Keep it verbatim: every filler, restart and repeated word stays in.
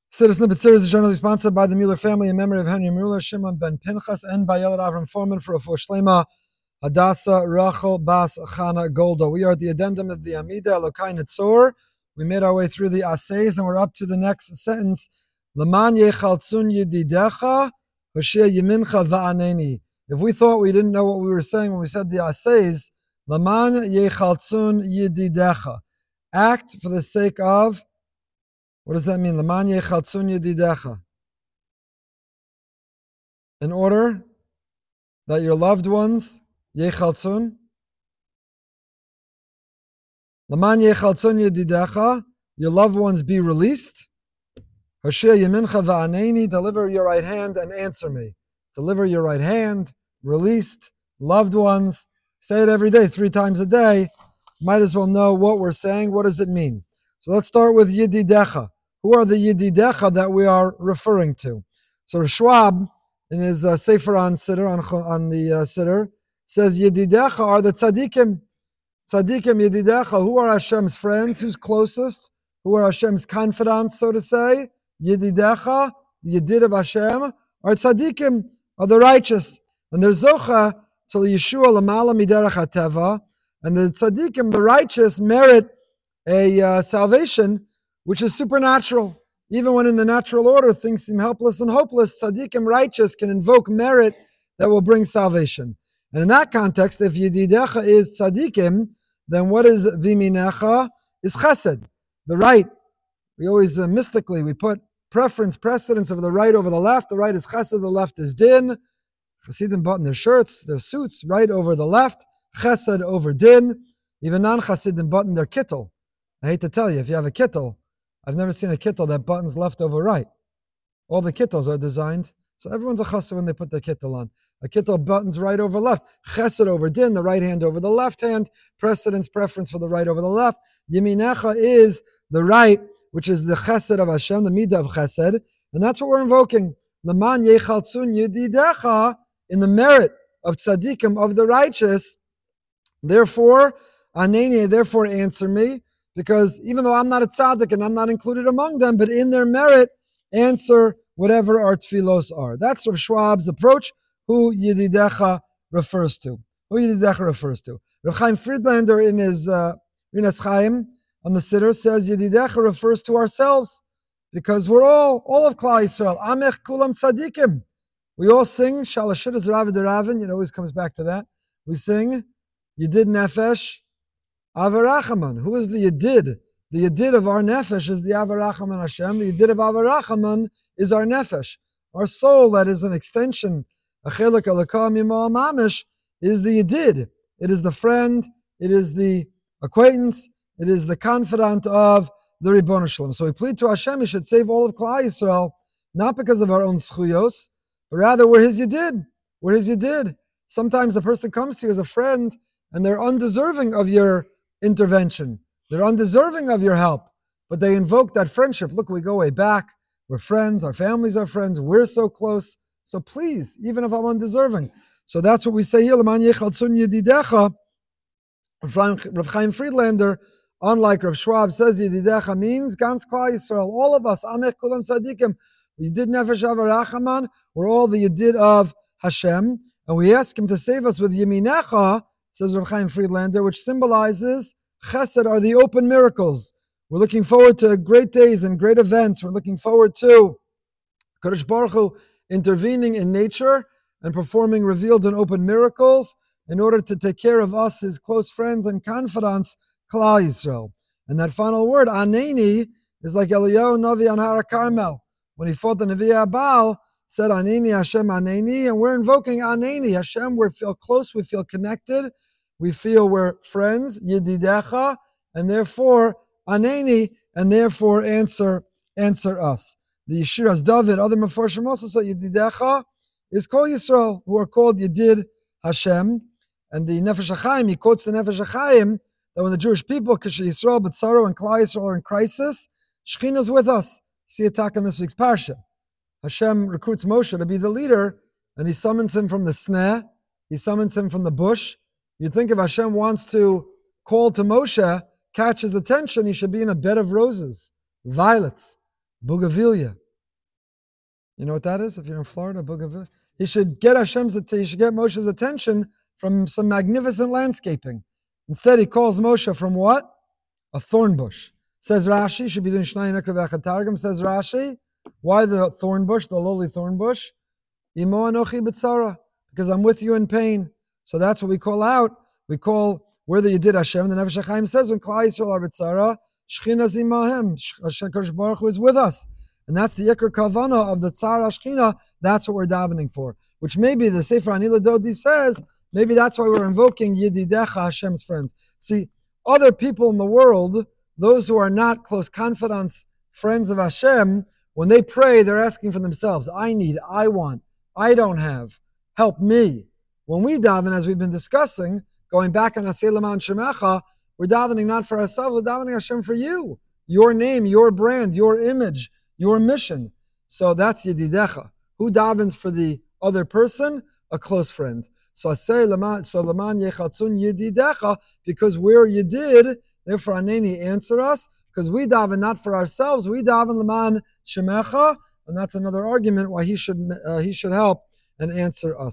Siddur Snippet is generally sponsored by the Mueller family in memory of Henry Mueller, Shimon ben Pinchas, and by Yelad Avram Foreman for a Shlema, Hadassah, Rachel, Bas, Chana, Golda. We are at the addendum of the Amida, Elokai Netzor. We made our way through the Assays, and we're up to the next sentence. Laman yechaltzun yedidecha, v'sheh yemincha va'aneni. If we thought we didn't know what we were saying when we said the Assays, Laman yechaltzun yedidecha. Act for the sake of. What does that mean? Laman yechaltzun yedidecha. In order that your loved ones, yechaltzun, Laman yechaltzun yedidecha, your loved ones be released. Hoshea yemincha va'aneni, deliver your right hand and answer me. Deliver your right hand, released, loved ones. Say it every day, three times a day. Might as well know what we're saying. What does it mean? So let's start with yedidecha. Who are the Yedidecha that we are referring to? So Schwab, in his uh, Sefer on Siddur, on, on the uh, Siddur, says Yedidecha are the Tzadikim. Tzadikim Yedidecha, who are Hashem's friends? Who's closest? Who are Hashem's confidants, so to say? Yedidecha, the Yedid of Hashem, are Tzadikim, are the righteous. And they're Zocha till Yeshua Lamala Miderach HaTeva. And the Tzadikim, the righteous, merit a uh, salvation which is supernatural. Even when in the natural order things seem helpless and hopeless, tzaddikim righteous can invoke merit that will bring salvation. And in that context, if yedidecha is tzaddikim, then what is viminecha? Is chesed, the right. We always, uh, mystically, we put preference, precedence of the right over the left. The right is chesed, the left is din. Chassidim button their shirts, their suits, right over the left. Chesed over din. Even non-chassidim button their kittel. I hate to tell you, if you have a kittel, I've never seen a kittel that buttons left over right. All the kittels are designed, so everyone's a chassid when they put their kittel on. A kittel buttons right over left. Chesed over din, the right hand over the left hand. Precedence, preference for the right over the left. Yeminecha is the right, which is the chesed of Hashem, the midah of chesed. And that's what we're invoking. Laman yechaltzun yedidecha, in the merit of tzaddikim, of the righteous. Therefore, aneni, therefore answer me. Because even though I'm not a tzaddik and I'm not included among them, but in their merit, answer whatever our tefillos are. That's Rav Schwab's approach, who Yedidecha refers to. Who Yedidecha refers to. Rav Chaim Friedlander in his uh, Rinas Chaim on the Siddur says Yedidecha refers to ourselves. Because we're all, all of Klal Yisrael. Amech kulam tzaddikim. We all sing, Shalashiddas Ravid Ravin, it always comes back to that. We sing, Yedid Nefesh, Avarachaman. Who is the Yedid? The Yedid of our Nefesh is the Avarachaman Hashem. The Yedid of Avarachaman is our Nefesh. Our soul that is an extension, Achelik Alakah Mimal Mamish, is the Yedid. It is the friend, it is the acquaintance, it is the confidant of the Ribbon Shalom. So we plead to Hashem, He should save all of Klal Yisrael, not because of our own schuyos, but rather we're His Yedid. We're His Yedid. Sometimes a person comes to you as a friend, and they're undeserving of your intervention. They're undeserving of your help, but they invoke that friendship. Look, we go way back. We're friends. Our families are friends. We're so close. So please, even if I'm undeserving. So that's what we say here. L'man yechaltzun yedidecha. Rav Chaim Friedlander, unlike Rav Schwab, says yedidecha means ganz Klal Yisrael. All of us, amech kulam tzadikim. Yedid nefesh avarachaman. We're all the Yedid of Hashem, and we ask Him to save us with yeminecha, says Rav Chaim Friedlander, which symbolizes chesed are the open miracles. We're looking forward to great days and great events. We're looking forward to Kadosh Baruch Hu intervening in nature and performing revealed and open miracles in order to take care of us, His close friends and confidants, Klal Yisrael. And that final word, Aneni, is like Eliyahu Navi on Har Carmel. When he fought the Nevi Baal, said Aneni, Hashem Aneni, and we're invoking Aneni. Hashem, we feel close, we feel connected, we feel we're friends, Yedidecha, and therefore Aneni, and therefore answer answer us. The Yeshiras David, other Mefarshim also say Yedidecha is Kol Yisrael, who are called Yedid Hashem. And the Nefesh HaChaim, he quotes the Nefesh HaChaim, that when the Jewish people, Kisha Yisrael, B'tzaro, and Klal Yisrael are in crisis, Shekhinah is with us. See attack in this week's Parsha. Hashem recruits Moshe to be the leader, and he summons him from the sneh, he summons him from the bush. You'd think if Hashem wants to call to Moshe, catch his attention, he should be in a bed of roses, violets. Bougainvillea. You know what that is? If you're in Florida, Bougainvillea. He should get Hashem's. He should get Moshe's attention from some magnificent landscaping. Instead, he calls Moshe from what? A thorn bush. Says Rashi, should be doing Shnai Mikra V'Chatargum. Says Rashi, why the thorn bush, the lowly thorn bush? Imo anochi b'tzara, because I'm with you in pain. So that's what we call out. We call where the Yedid Hashem. The Nefesh HaChaim says when Klal Yisrael are b'tzara, Shechina zimahem, Hashem Baruch Hu is with us. And that's the Yikar Kavana of the Tzara Shechina. That's what we're davening for. Which maybe the Sefer Anila Dodi says, maybe that's why we're invoking Yedidecha, Hashem's friends. See, other people in the world, those who are not close confidants, friends of Hashem, when they pray, they're asking for themselves. I need, I want, I don't have. Help me. When we daven, as we've been discussing, going back on Aseh L'man Shemecha, we're davening not for ourselves, we're davening Hashem for you. Your name, your brand, your image, your mission. So that's Yedidecha. Who davens for the other person? A close friend. So Aseh L'man, so L'man Yechatzun Yedidecha, because we're Yedid, therefore Aneni, answer us, because we daven not for ourselves, we daven L'man Shemecha, and that's another argument why he should uh, he should help and answer us.